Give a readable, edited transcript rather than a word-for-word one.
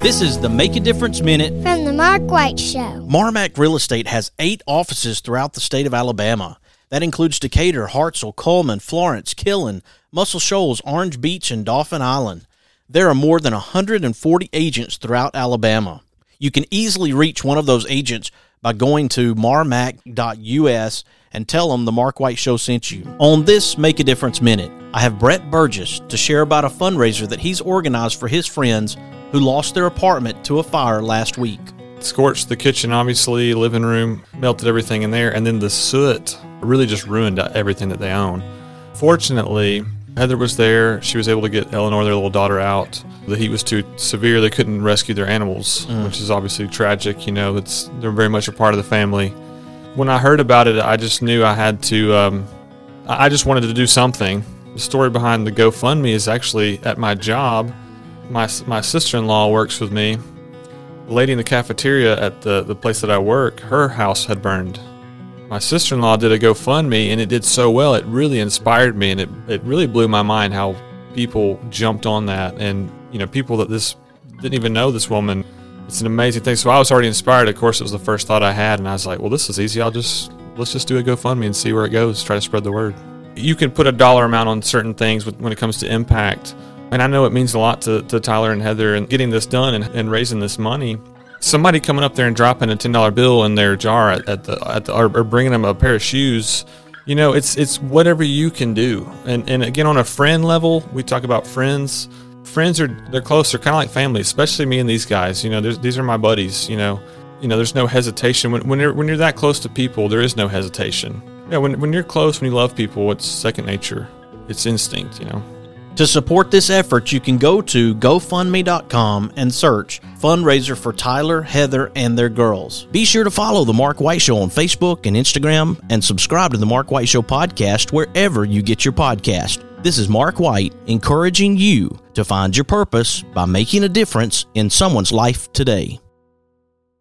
This is the Make a Difference Minute from the Mark White Show. Marmac Real Estate has 8 offices throughout the state of Alabama. That includes Decatur, Hartselle, Coleman, Florence, Killen, Muscle Shoals, Orange Beach, and Dauphin Island. There are more than 140 agents throughout Alabama. You can easily reach one of those agents by going to marmac.us and tell them the Mark White Show sent you. On this Make a Difference Minute, I have Brett Burgess to share about a fundraiser that he's organized for his friends who lost their apartment to a fire last week. Scorched the kitchen, obviously, living room, melted everything in there, and then the soot really just ruined everything that they own. Fortunately, Heather was there. She was able to get Eleanor, their little daughter, out. The heat was too severe. They couldn't rescue their animals, which is obviously tragic. You know, they're very much a part of the family. When I heard about it, I just knew I had to, I just wanted to do something. The story behind the GoFundMe is actually at my job. My sister-in-law works with me. The lady in the cafeteria at the place that I work, her house had burned. My sister-in-law did a GoFundMe, and it did so well. It really inspired me, and it really blew my mind how people jumped on that. And, you know, people that this didn't even know this woman. It's an amazing thing. So I was already inspired. Of course, it was the first thought I had, and I was like, well, this is easy. Let's just do a GoFundMe and see where it goes, try to spread the word. You can put a dollar amount on certain things when it comes to impact. And I know it means a lot to Tyler and Heather and getting this done and raising this money. Somebody coming up there and dropping a $10 bill in their jar or bringing them a pair of shoes, you know, it's whatever you can do. And again, on a friend level, we talk about friends. Friends they're close. They're kind of like family, especially me and these guys. You know, these are my buddies. You know, there's no hesitation when you're that close to people. There is no hesitation. Yeah, when you're close, when you love people, it's second nature. It's instinct. You know. To support this effort, you can go to GoFundMe.com and search fundraiser for Tyler, Heather, and their girls. Be sure to follow The Mark White Show on Facebook and Instagram and subscribe to The Mark White Show podcast wherever you get your podcast. This is Mark White encouraging you to find your purpose by making a difference in someone's life today.